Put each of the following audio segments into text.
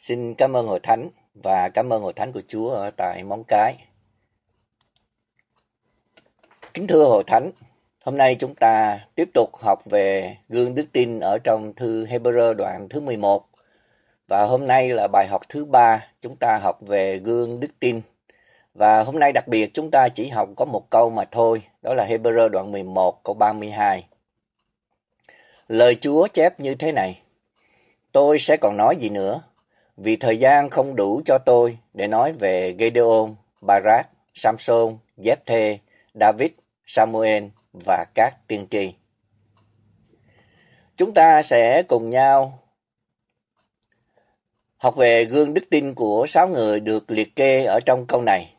Xin cảm ơn Hội Thánh và cảm ơn Hội Thánh của Chúa ở tại Móng Cái. Kính thưa Hội Thánh, hôm nay chúng ta tiếp tục học về gương đức tin ở trong thư Hebrew đoạn thứ 11. Và hôm nay là bài học thứ 3, chúng ta học về gương đức tin. Và hôm nay đặc biệt chúng ta chỉ học có một câu mà thôi, đó là Hebrew đoạn 11 câu 32. Lời Chúa chép như thế này: Tôi sẽ còn nói gì nữa, vì thời gian không đủ cho tôi để nói về Gideon, Barak, Samson, Jephthê, David, Samuel và các tiên tri. Chúng ta sẽ cùng nhau học về gương đức tin của 6 người được liệt kê ở trong câu này.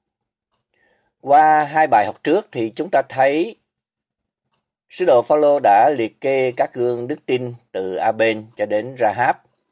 Qua 2 bài học trước thì chúng ta thấy sứ đồ Phao-lô đã liệt kê các gương đức tin từ A-bên cho đến Ra-háp.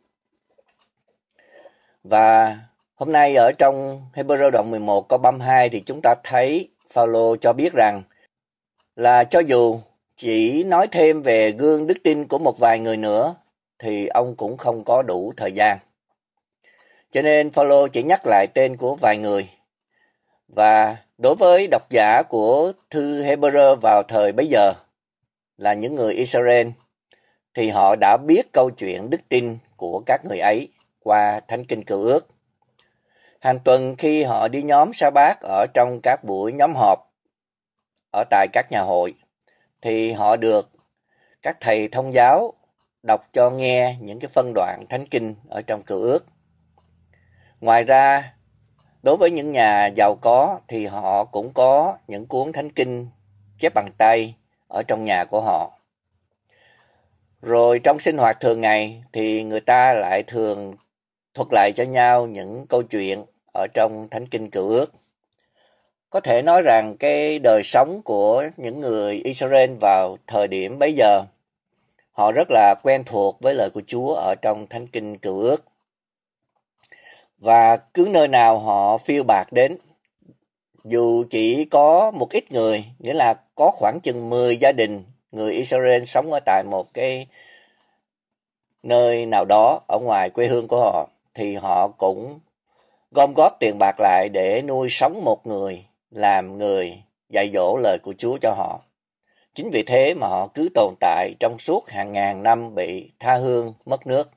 Và hôm nay ở trong Hebrew đoạn 11 câu 32 thì chúng ta thấy Phao-lô cho biết rằng là cho dù chỉ nói thêm về gương đức tin của một vài người nữa thì ông cũng không có đủ thời gian. Cho nên Phao-lô chỉ nhắc lại tên của vài người. Và đối với độc giả của thư Hebrew vào thời bấy giờ là những người Israel thì họ đã biết câu chuyện đức tin của các người ấy qua Thánh Kinh Cựu Ước. Hàng tuần khi họ đi nhóm sa bát ở trong các buổi nhóm họp ở tại các nhà hội thì họ được các thầy thông giáo đọc cho nghe những cái phân đoạn Thánh Kinh ở trong Cựu Ước. Ngoài ra, đối với những nhà giàu có thì họ cũng có những cuốn Thánh Kinh chép bằng tay ở trong nhà của họ. Rồi trong sinh hoạt thường ngày thì người ta lại thường thuật lại cho nhau những câu chuyện ở trong Thánh Kinh Cựu Ước. Có thể nói rằng cái đời sống của những người Israel vào thời điểm bấy giờ, họ rất là quen thuộc với lời của Chúa ở trong Thánh Kinh Cựu Ước. Và cứ nơi nào họ phiêu bạt đến, dù chỉ có một ít người, nghĩa là có khoảng chừng 10 gia đình người Israel sống ở tại một cái nơi nào đó ở ngoài quê hương của họ, thì họ cũng gom góp tiền bạc lại để nuôi sống một người, làm người dạy dỗ lời của Chúa cho họ. Chính vì thế mà họ cứ tồn tại trong suốt hàng ngàn năm bị tha hương mất nước.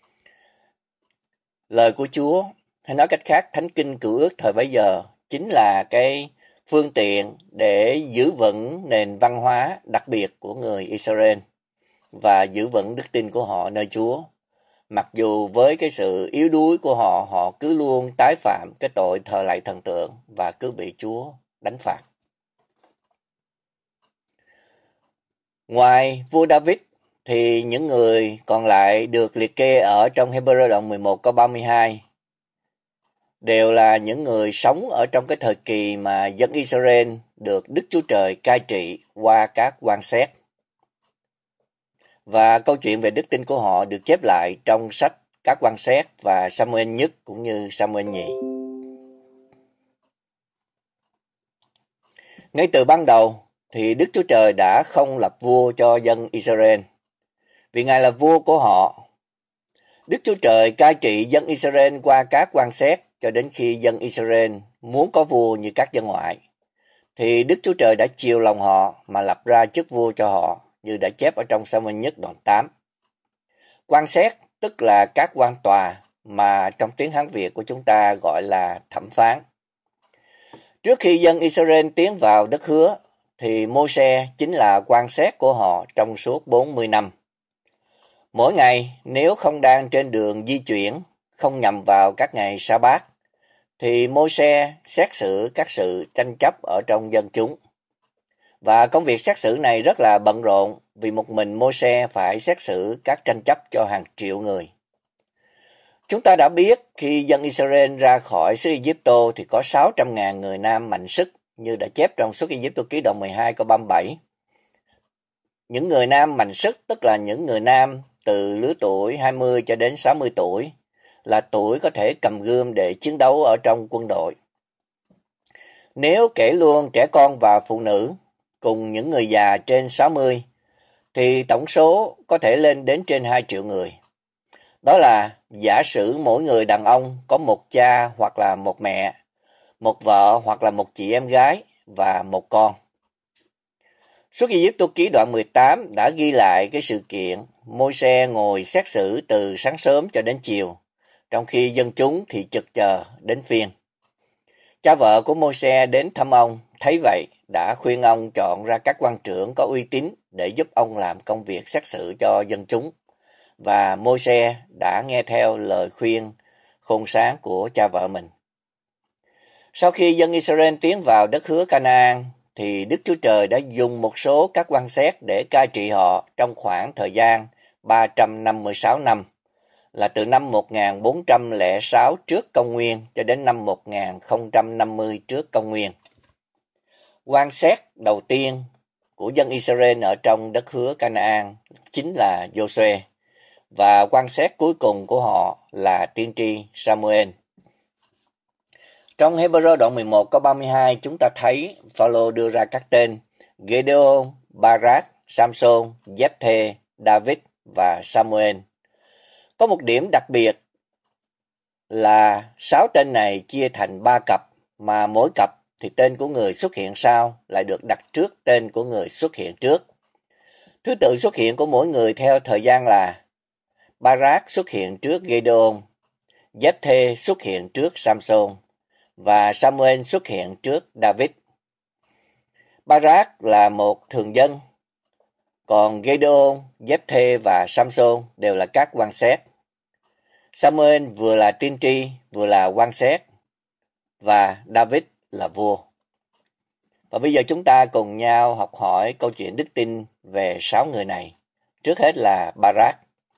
Lời của Chúa, hay nói cách khác, Thánh Kinh Cựu Ước thời bấy giờ chính là cái phương tiện để giữ vững nền văn hóa đặc biệt của người Israel và giữ vững đức tin của họ nơi Chúa. Mặc dù với cái sự yếu đuối của họ, họ cứ luôn tái phạm cái tội thờ lạy thần tượng và cứ bị Chúa đánh phạt. Ngoài vua David thì những người còn lại được liệt kê ở trong Hebrew đoạn 11 câu 32 đều là những người sống ở trong cái thời kỳ mà dân Israel được Đức Chúa Trời cai trị qua các quan xét. Và câu chuyện về đức tin của họ được chép lại trong sách các quan xét và Samuel nhất cũng như Samuel nhì. Ngay từ ban đầu thì Đức Chúa Trời đã không lập vua cho dân Israel, vì Ngài là vua của họ. Đức Chúa Trời cai trị dân Israel qua các quan xét cho đến khi dân Israel muốn có vua như các dân ngoại, thì Đức Chúa Trời đã chiều lòng họ mà lập ra chức vua cho họ, như đã chép ở trong Samuel nhất đoạn 8. Quan xét tức là các quan tòa mà trong tiếng Hán Việt của chúng ta gọi là thẩm phán. Trước khi dân Israel tiến vào đất hứa thì Mô-se chính là quan xét của họ trong suốt 40 năm. Mỗi ngày nếu không đang trên đường di chuyển, không nhằm vào các ngày sa bát, thì Mô-se xét xử các sự tranh chấp ở trong dân chúng. Và công việc xét xử này rất là bận rộn vì một mình Mô-se phải xét xử các tranh chấp cho hàng triệu người. Chúng ta đã biết khi dân Israel ra khỏi xứ Ai-Cập thì có 600.000 người nam mạnh sức, như đã chép trong Xuất Ai-Cập ký đoạn 12 câu 37. Những người nam mạnh sức tức là những người nam từ lứa tuổi 20 cho đến 60 tuổi, là tuổi có thể cầm gươm để chiến đấu ở trong quân đội. Nếu kể luôn trẻ con và phụ nữ cùng những người già trên 60, thì tổng số có thể lên đến trên 2 triệu người. Đó là giả sử mỗi người đàn ông có một cha hoặc là một mẹ, một vợ hoặc là một chị em gái và một con. Xuất Ai Cập ký đoạn 18 đã ghi lại cái sự kiện Môi-se ngồi xét xử từ sáng sớm cho đến chiều, trong khi dân chúng thì trực chờ đến phiên. Cha vợ của Môi-se đến thăm ông, thấy vậy đã khuyên ông chọn ra các quan trưởng có uy tín để giúp ông làm công việc xét xử cho dân chúng, và Môi-se đã nghe theo lời khuyên khôn sáng của cha vợ mình. Sau khi dân Israel tiến vào đất hứa Canaan, thì Đức Chúa Trời đã dùng một số các quan xét để cai trị họ trong khoảng thời gian 356 năm, là từ năm 1406 trước công nguyên cho đến năm 1050 trước công nguyên. Quan xét đầu tiên của dân Israel ở trong đất hứa Canaan chính là Giô-suê, và quan xét cuối cùng của họ là tiên tri Sa-mu-ên. Trong Hê-bơ-rơ đoạn 11 câu 32, chúng ta thấy Phao-lô đưa ra các tên Gê-đê-ôn, Ba-rác, Sam-sôn, Giép-thê, David và Sa-mu-ên. Có một điểm đặc biệt là 6 tên này chia thành 3 cặp, mà mỗi cặp thì tên của người xuất hiện sau lại được đặt trước tên của người xuất hiện trước. Thứ tự xuất hiện của mỗi người theo thời gian là: Ba-rác xuất hiện trước Gê-đê-ôn, Giép-thê xuất hiện trước Sam-sôn, và Sa-mu-ên xuất hiện trước David. Ba-rác là một thường dân, còn Gê-đê-ôn, Giép-thê và Sam-sôn đều là các quan xét. Sa-mu-ên vừa là tiên tri, vừa là quan xét, và David là vua. Và bây giờ chúng ta cùng nhau học hỏi câu chuyện đức tin về 6 người này. Trước hết là Ba-rác.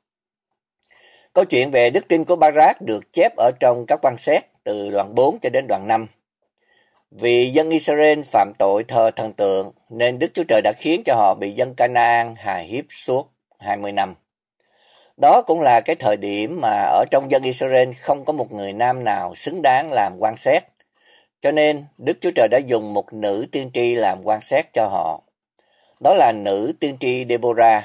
Câu chuyện về đức tin của Ba-rác được chép ở trong các quan xét từ đoạn 4 cho đến đoạn 5. Vì dân Israel phạm tội thờ thần tượng, nên Đức Chúa Trời đã khiến cho họ bị dân Canaan hài hiếp suốt 20 năm. Đó cũng là cái thời điểm mà ở trong dân Israel không có một người nam nào xứng đáng làm quan xét. Cho nên Đức Chúa Trời đã dùng một nữ tiên tri làm quan xét cho họ. Đó là nữ tiên tri Deborah.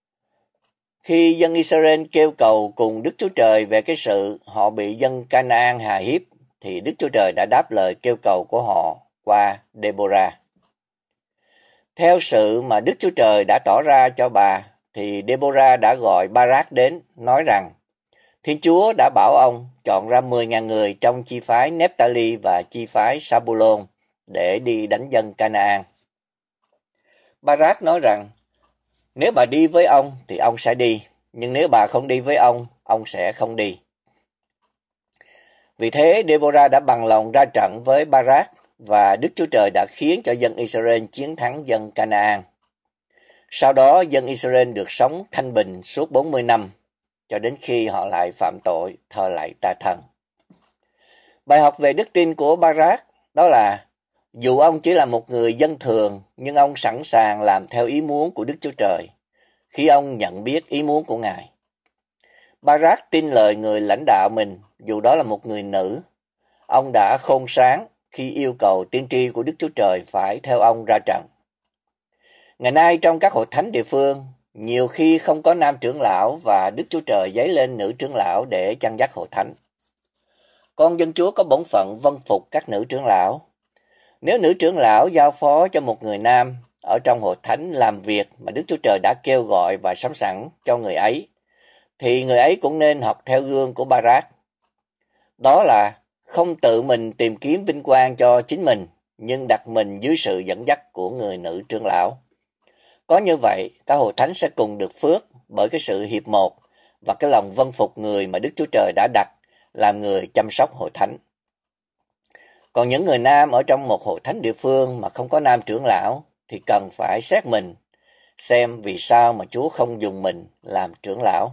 Khi dân Israel kêu cầu cùng Đức Chúa Trời về cái sự họ bị dân Canaan hài hiếp, thì Đức Chúa Trời đã đáp lời kêu cầu của họ qua Deborah. Theo sự mà Đức Chúa Trời đã tỏ ra cho bà, thì Deborah đã gọi Ba-rác đến, nói rằng Thiên Chúa đã bảo ông chọn ra 10.000 người trong chi phái Nephtali và chi phái Sa-bu-lôn để đi đánh dân Canaan. Ba-rác nói rằng nếu bà đi với ông thì ông sẽ đi, nhưng nếu bà không đi với ông sẽ không đi. Vì thế Deborah đã bằng lòng ra trận với Ba-rác, và Đức Chúa Trời đã khiến cho dân Israel chiến thắng dân Canaan. Sau đó dân Israel được sống thanh bình suốt 40 năm, cho đến khi họ lại phạm tội thờ lạy tà thần. Bài học về đức tin của Ba-rác đó là dù ông chỉ là một người dân thường, nhưng ông sẵn sàng làm theo ý muốn của Đức Chúa Trời khi ông nhận biết ý muốn của Ngài. Ba-rác tin lời người lãnh đạo mình, dù đó là một người nữ. Ông đã khôn sáng khi yêu cầu tiên tri của Đức Chúa Trời phải theo ông ra trận. Ngày nay trong các hội thánh địa phương, nhiều khi không có nam trưởng lão và Đức Chúa Trời giấy lên nữ trưởng lão để chăn dắt hội thánh. Con dân Chúa có bổn phận vâng phục các nữ trưởng lão. Nếu nữ trưởng lão giao phó cho một người nam ở trong hội thánh làm việc mà Đức Chúa Trời đã kêu gọi và sắm sẵn cho người ấy, thì người ấy cũng nên học theo gương của Ba-rác. Đó là không tự mình tìm kiếm vinh quang cho chính mình, nhưng đặt mình dưới sự dẫn dắt của người nữ trưởng lão. Có như vậy, cả hội thánh sẽ cùng được phước bởi cái sự hiệp một và cái lòng vâng phục người mà Đức Chúa Trời đã đặt làm người chăm sóc hội thánh. Còn những người nam ở trong một hội thánh địa phương mà không có nam trưởng lão thì cần phải xét mình, xem vì sao mà Chúa không dùng mình làm trưởng lão.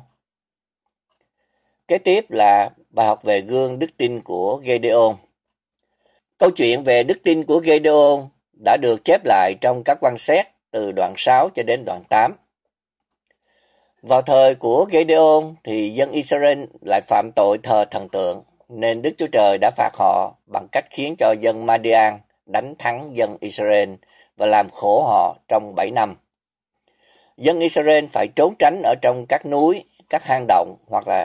Kế tiếp là bài học về gương đức tin của Gê-đê-ôn. Câu chuyện về đức tin của Gê-đê-ôn đã được chép lại trong các quan xét từ đoạn 6 cho đến đoạn 8. Vào thời của Gê-đê-ôn thì dân Israel lại phạm tội thờ thần tượng, nên Đức Chúa Trời đã phạt họ bằng cách khiến cho dân Ma-đi-an đánh thắng dân Israel và làm khổ họ trong 7 năm. Dân Israel phải trốn tránh ở trong các núi, các hang động hoặc là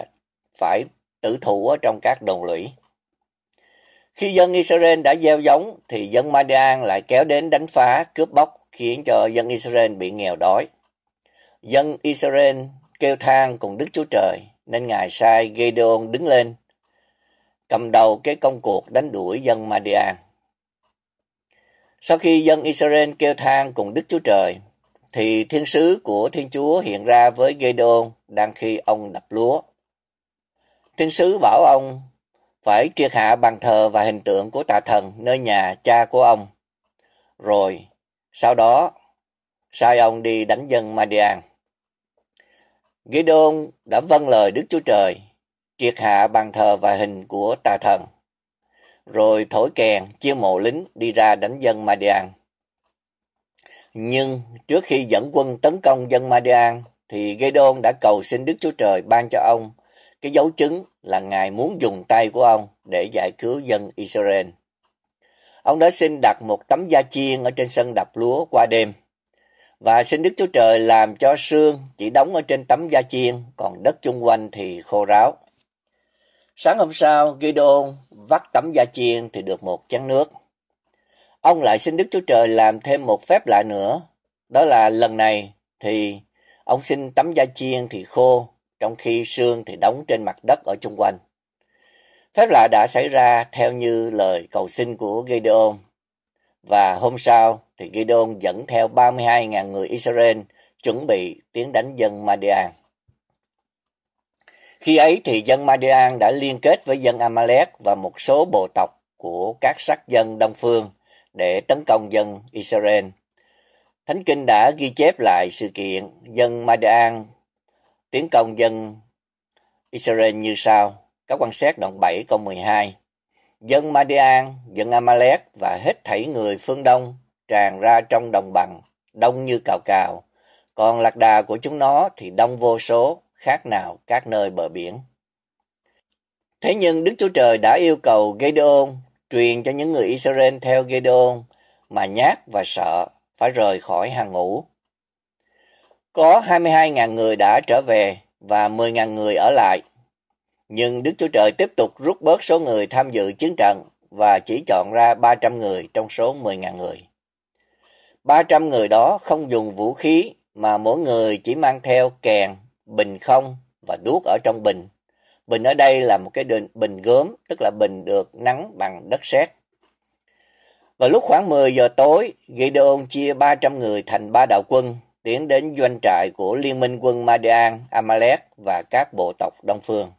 phải tử thủ ở trong các đồn lũy. Khi dân Israel đã gieo giống thì dân Madian lại kéo đến đánh phá, cướp bóc, khiến cho dân Israel bị nghèo đói. Dân Israel kêu than cùng Đức Chúa Trời, nên Ngài sai Gideon đứng lên, cầm đầu cái công cuộc đánh đuổi dân Madian. Sau khi dân Israel kêu than cùng Đức Chúa Trời, thì thiên sứ của Thiên Chúa hiện ra với Gideon đang khi ông đập lúa. Thiên sứ bảo ông phải triệt hạ bàn thờ và hình tượng của tà thần nơi nhà cha của ông, rồi sau đó sai ông đi đánh dân Madian. Gideon đã vâng lời Đức Chúa Trời, triệt hạ bàn thờ và hình của tà thần, rồi thổi kèn chiêu mộ lính đi ra đánh dân Madian. Nhưng trước khi dẫn quân tấn công dân Madian, thì Gideon đã cầu xin Đức Chúa Trời ban cho ông cái dấu chứng là Ngài muốn dùng tay của ông để giải cứu dân Israel. Ông đã xin đặt một tấm da chiên ở trên sân đập lúa qua đêm, và xin Đức Chúa Trời làm cho sương chỉ đóng ở trên tấm da chiên, còn đất chung quanh thì khô ráo. Sáng hôm sau, Gideon vắt tấm da chiên thì được một chén nước. Ông lại xin Đức Chúa Trời làm thêm một phép lạ nữa, đó là lần này thì ông xin tấm da chiên thì khô, trong khi sương thì đóng trên mặt đất ở chung quanh. Phép lạ đã xảy ra theo như lời cầu xin của Gideon, và hôm sau thì Gideon dẫn theo 32.000 người Israel chuẩn bị tiến đánh dân Madian. Khi ấy thì dân Madian đã liên kết với dân Amalek và một số bộ tộc của các sắc dân Đông Phương để tấn công dân Israel. Thánh Kinh đã ghi chép lại sự kiện dân Madian tiến công dân Israel như sau. Các quan sát đoạn 7 câu 12. Dân Madian, dân Amalek và hết thảy người phương Đông tràn ra trong đồng bằng, đông như cào cào, còn lạc đà của chúng nó thì đông vô số, khác nào các nơi bờ biển. Thế nhưng Đức Chúa Trời đã yêu cầu Gideon truyền cho những người Israel theo Gideon mà nhát và sợ, phải rời khỏi hàng ngũ. Có 22.000 người đã trở về và 10.000 người ở lại. Nhưng Đức Chúa Trời tiếp tục rút bớt số người tham dự chiến trận và chỉ chọn ra 300 người trong số 10.000 người. 300 người đó không dùng vũ khí mà mỗi người chỉ mang theo kèn, bình không và đuốc ở trong bình. Bình ở đây là một cái bình gốm, tức là bình được nắng bằng đất sét. Vào lúc khoảng 10 giờ tối, Gideon chia 300 người thành 3 đạo quân, tiến đến doanh trại của liên minh quân Madian, Amalek và các bộ tộc Đông Phương.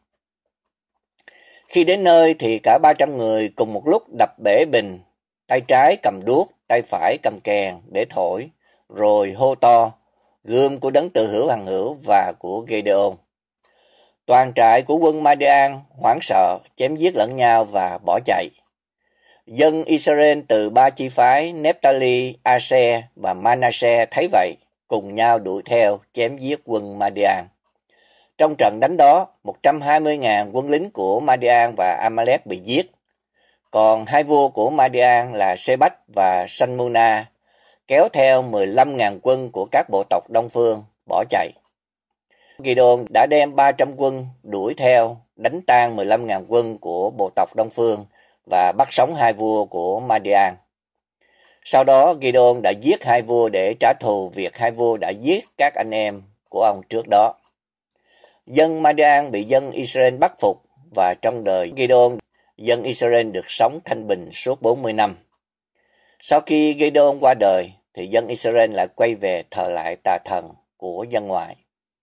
Khi đến nơi thì cả 300 người cùng một lúc đập bể bình, tay trái cầm đuốc, tay phải cầm kèn để thổi, rồi hô to, gươm của đấng tự hữu hằng hữu và của Gideon. Toàn trại của quân Madian hoảng sợ, chém giết lẫn nhau và bỏ chạy. Dân Israel từ 3 chi phái Nephtali, Aser và Manasseh thấy vậy, cùng nhau đuổi theo chém giết quân Madian. Trong trận đánh đó, 120.000 quân lính của Madian và Amalek bị giết. Còn hai vua của Madian là Sebach và Salmuna kéo theo 15.000 quân của các bộ tộc Đông Phương bỏ chạy. Gideon đã đem 300 quân đuổi theo, đánh tan 15.000 quân của bộ tộc Đông Phương và bắt sống hai vua của Madian. Sau đó Gideon đã giết hai vua để trả thù việc hai vua đã giết các anh em của ông trước đó. Dân Madian bị dân Israel bắt phục, và trong đời Gideon, dân Israel được sống thanh bình suốt 40 năm. Sau khi Gideon qua đời, thì dân Israel lại quay về thờ lại tà thần của dân ngoại.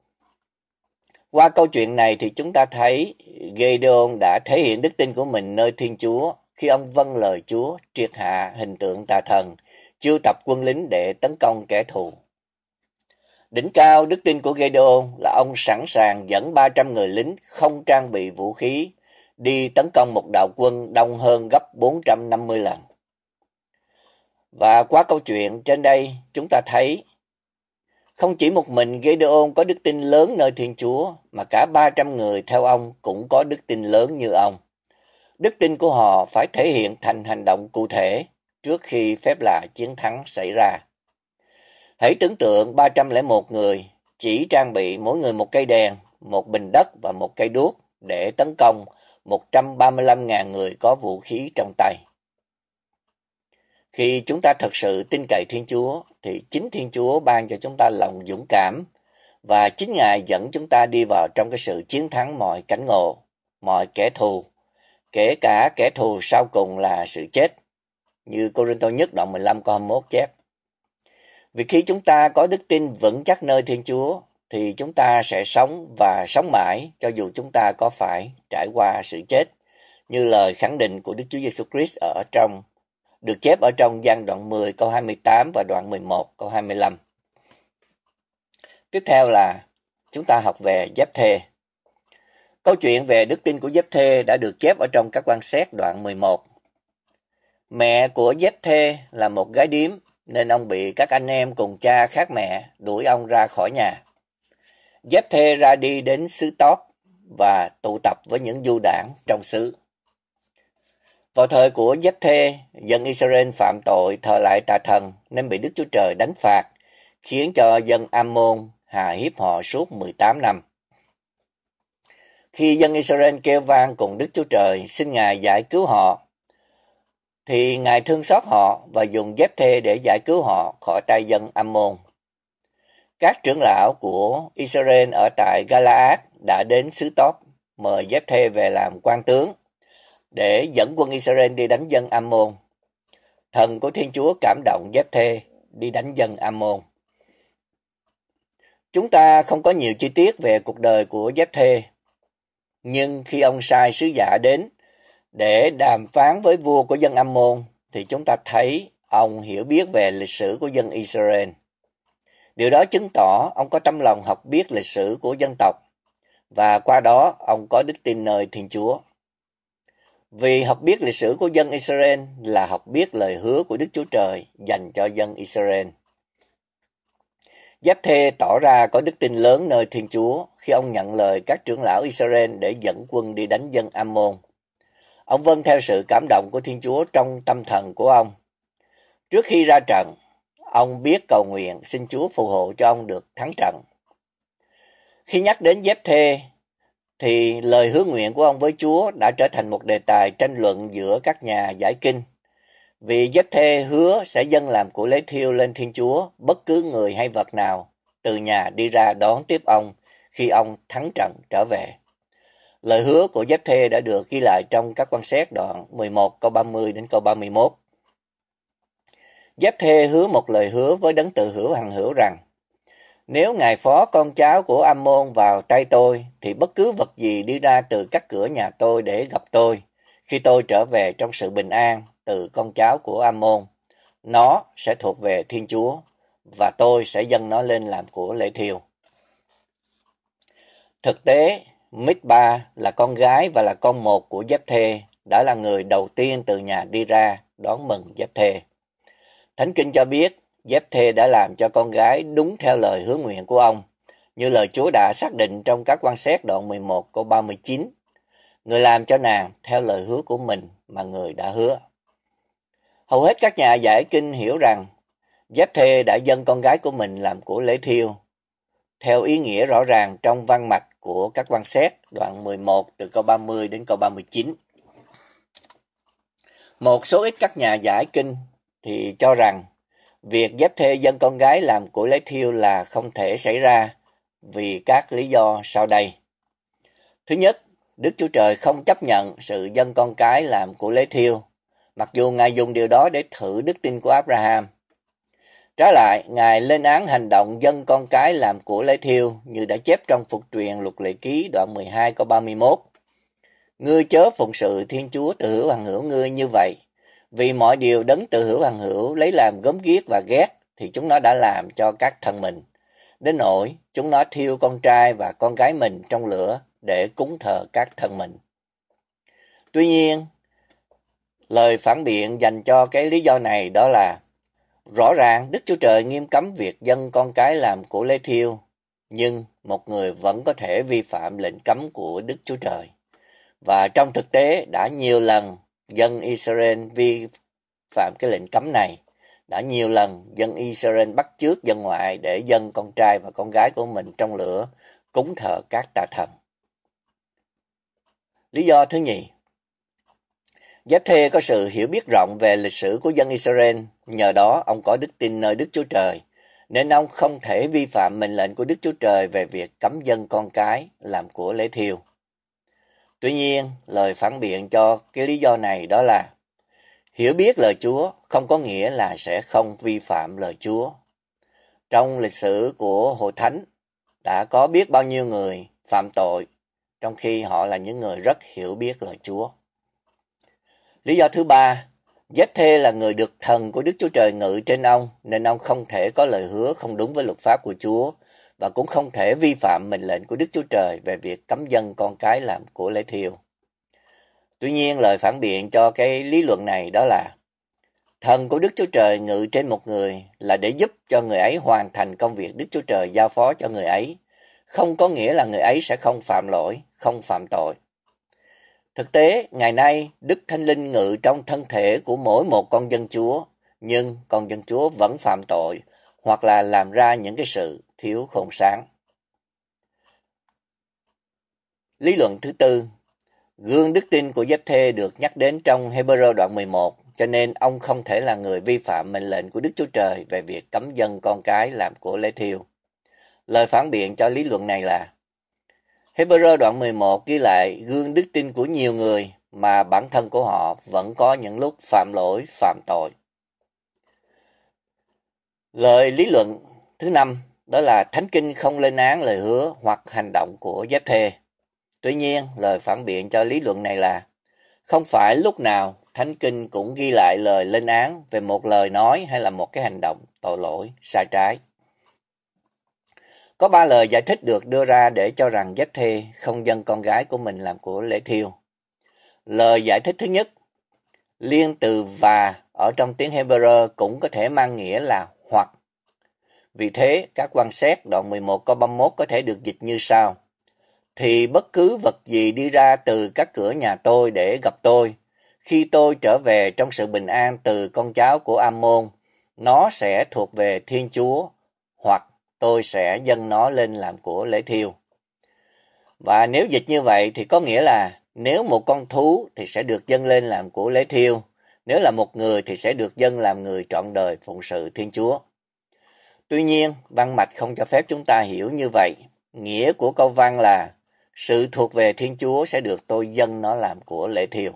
Qua câu chuyện này thì chúng ta thấy Gideon đã thể hiện đức tin của mình nơi Thiên Chúa khi ông vâng lời Chúa, triệt hạ hình tượng tà thần, chiêu tập quân lính để tấn công kẻ thù. Đỉnh cao đức tin của Gideon là ông sẵn sàng dẫn 300 người lính không trang bị vũ khí đi tấn công một đạo quân đông hơn gấp 450 lần. Và qua câu chuyện trên đây chúng ta thấy không chỉ một mình Gideon có đức tin lớn nơi Thiên Chúa, mà cả 300 người theo ông cũng có đức tin lớn như ông. Đức tin của họ phải thể hiện thành hành động cụ thể trước khi phép lạ chiến thắng xảy ra. Hãy tưởng tượng 301 người chỉ trang bị mỗi người một cây đèn, một bình đất và một cây đuốc để tấn công 135.000 người có vũ khí trong tay. Khi chúng ta thật sự tin cậy Thiên Chúa, thì chính Thiên Chúa ban cho chúng ta lòng dũng cảm, và chính Ngài dẫn chúng ta đi vào trong cái sự chiến thắng mọi cảnh ngộ, mọi kẻ thù, kể cả kẻ thù sau cùng là sự chết, như Cô-rinh-tô nhất đoạn 15 câu 21 chép. Vì khi chúng ta có đức tin vững chắc nơi Thiên Chúa, thì chúng ta sẽ sống và sống mãi cho dù chúng ta có phải trải qua sự chết, như lời khẳng định của Đức Chúa Giêsu Christ được chép ở trong Giăng đoạn 10 câu 28 và đoạn 11 câu 25. Tiếp theo là chúng ta học về Giép-thê. Câu chuyện về đức tin của Giép-thê đã được chép ở trong các quan xét đoạn 11. Mẹ của Giép-thê là một gái điếm, nên ông bị các anh em cùng cha khác mẹ đuổi ông ra khỏi nhà. Giép-thê ra đi đến xứ Tóp và tụ tập với những du đảng trong xứ. Vào thời của Giép-thê, dân Israel phạm tội thờ lại tà thần nên bị Đức Chúa Trời đánh phạt, khiến cho dân Am-môn hà hiếp họ suốt 18 năm. Khi dân Israel kêu vang cùng Đức Chúa Trời xin Ngài giải cứu họ, thì Ngài thương xót họ và dùng Giép-thê để giải cứu họ khỏi tay dân Am-môn. Các trưởng lão của Israel ở tại Gala-át đã đến xứ Tóp mời Giép-thê về làm quan tướng để dẫn quân Israel đi đánh dân Am-môn. Thần của Thiên Chúa cảm động Giép-thê đi đánh dân Am-môn. Chúng ta không có nhiều chi tiết về cuộc đời của Giép-thê, nhưng khi ông sai sứ giả đến để đàm phán với vua của dân Am-môn, thì chúng ta thấy ông hiểu biết về lịch sử của dân Israel. Điều đó chứng tỏ ông có tấm lòng học biết lịch sử của dân tộc, và qua đó ông có đức tin nơi Thiên Chúa. Vì học biết lịch sử của dân Israel là học biết lời hứa của Đức Chúa Trời dành cho dân Israel. Giép-thê tỏ ra có đức tin lớn nơi Thiên Chúa khi ông nhận lời các trưởng lão Israel để dẫn quân đi đánh dân Am-môn. Ông vâng theo sự cảm động của Thiên Chúa trong tâm thần của ông. Trước khi ra trận, ông biết cầu nguyện xin Chúa phù hộ cho ông được thắng trận. Khi nhắc đến Giép-thê, thì lời hứa nguyện của ông với Chúa đã trở thành một đề tài tranh luận giữa các nhà giải kinh. Vì Giép-thê hứa sẽ dâng làm của lễ thiêu lên Thiên Chúa bất cứ người hay vật nào từ nhà đi ra đón tiếp ông khi ông thắng trận trở về. Lời hứa của Giép-thê đã được ghi lại trong các quan xét đoạn 11 câu 30 đến câu 31. Giép-thê hứa một lời hứa với đấng tự hữu hằng hữu rằng: nếu Ngài phó con cháu của Am-môn vào tay tôi, thì bất cứ vật gì đi ra từ các cửa nhà tôi để gặp tôi, khi tôi trở về trong sự bình an từ con cháu của Am-môn, nó sẽ thuộc về Thiên Chúa, và tôi sẽ dâng nó lên làm của lễ thiêu. Thực tế, Mít-ba là con gái và là con một của Giép-thê, đã là người đầu tiên từ nhà đi ra đón mừng Giép-thê. Thánh Kinh cho biết Giép-thê đã làm cho con gái đúng theo lời hứa nguyện của ông, như lời Chúa đã xác định trong các quan xét đoạn 11 câu 39. Người làm cho nàng theo lời hứa của mình mà người đã hứa. Hầu hết các nhà giải kinh hiểu rằng Giép-thê đã dâng con gái của mình làm của lễ thiêu, theo ý nghĩa rõ ràng trong văn mạch của các quan xét đoạn 11 từ câu 30 đến câu 39. Một số ít các nhà giải kinh thì cho rằng việc Giép-thê dâng con gái làm của lễ thiêu là không thể xảy ra vì các lý do sau đây. Thứ nhất, Đức Chúa Trời không chấp nhận sự dâng con cái làm của lễ thiêu, mặc dù Ngài dùng điều đó để thử đức tin của Abraham. Trái lại, Ngài lên án hành động dâng con cái làm của lễ thiêu như đã chép trong Phục truyền Luật Lệ Ký đoạn 12 câu 31. Ngươi chớ phụng sự Thiên Chúa tự hữu hằng hữu ngươi như vậy, vì mọi điều đấng tự hữu hằng hữu lấy làm gớm ghiếc và ghét thì chúng nó đã làm cho các thần mình, đến nỗi chúng nó thiêu con trai và con gái mình trong lửa để cúng thờ các thần mình. Tuy nhiên, lời phản biện dành cho cái lý do này đó là rõ ràng Đức Chúa Trời nghiêm cấm việc dâng con cái làm của lễ thiêu, nhưng một người vẫn có thể vi phạm lệnh cấm của Đức Chúa Trời. Và trong thực tế đã nhiều lần dân Israel vi phạm cái lệnh cấm này. Đã nhiều lần dân Israel bắt chước dân ngoại để dâng con trai và con gái của mình trong lửa cúng thờ các tà thần. Lý do thứ nhì, Giáp-thê có sự hiểu biết rộng về lịch sử của dân Israel, nhờ đó ông có đức tin nơi Đức Chúa Trời, nên ông không thể vi phạm mệnh lệnh của Đức Chúa Trời về việc cấm dân con cái làm của lễ thiêu. Tuy nhiên, lời phản biện cho cái lý do này đó là hiểu biết lời Chúa không có nghĩa là sẽ không vi phạm lời Chúa. Trong lịch sử của Hội Thánh đã có biết bao nhiêu người phạm tội, trong khi họ là những người rất hiểu biết lời Chúa. Lý do thứ ba, Giáp-thê là người được thần của Đức Chúa Trời ngự trên ông, nên ông không thể có lời hứa không đúng với luật pháp của Chúa, và cũng không thể vi phạm mệnh lệnh của Đức Chúa Trời về việc cấm dân con cái làm của lễ thiêu. Tuy nhiên, lời phản biện cho cái lý luận này đó là thần của Đức Chúa Trời ngự trên một người là để giúp cho người ấy hoàn thành công việc Đức Chúa Trời giao phó cho người ấy, không có nghĩa là người ấy sẽ không phạm lỗi, không phạm tội. Thực tế, ngày nay, Đức Thánh Linh ngự trong thân thể của mỗi một con dân Chúa, nhưng con dân Chúa vẫn phạm tội hoặc là làm ra những cái sự thiếu khôn sáng. Lý luận thứ tư, gương đức tin của Giáp-thê được nhắc đến trong Hê-bơ-rơ đoạn 11, cho nên ông không thể là người vi phạm mệnh lệnh của Đức Chúa Trời về việc cấm dân con cái làm của lễ thiêu. Lời phản biện cho lý luận này là Hê-bơ-rơ đoạn 11 ghi lại gương đức tin của nhiều người mà bản thân của họ vẫn có những lúc phạm lỗi, phạm tội. Lời lý luận thứ năm đó là Thánh Kinh không lên án lời hứa hoặc hành động của Giáp-thê. Tuy nhiên, lời phản biện cho lý luận này là không phải lúc nào Thánh Kinh cũng ghi lại lời lên án về một lời nói hay là một cái hành động tội lỗi, sai trái. Có 3 lời giải thích được đưa ra để cho rằng Giáp-thê không dâng con gái của mình làm của lễ thiêu. Lời giải thích thứ nhất, liên từ và ở trong tiếng Hê-bơ-rơ cũng có thể mang nghĩa là hoặc. Vì thế, các quan xét đoạn 11 câu 31 có thể được dịch như sau. Thì bất cứ vật gì đi ra từ các cửa nhà tôi để gặp tôi, khi tôi trở về trong sự bình an từ con cháu của Am-môn, nó sẽ thuộc về Thiên Chúa, hoặc tôi sẽ dâng nó lên làm của lễ thiêu. Và nếu dịch như vậy thì có nghĩa là nếu một con thú thì sẽ được dâng lên làm của lễ thiêu, nếu là một người thì sẽ được dâng làm người trọn đời phụng sự Thiên Chúa. Tuy nhiên, văn mạch không cho phép chúng ta hiểu như vậy. Nghĩa của câu văn là sự thuộc về Thiên Chúa sẽ được tôi dâng nó làm của lễ thiêu.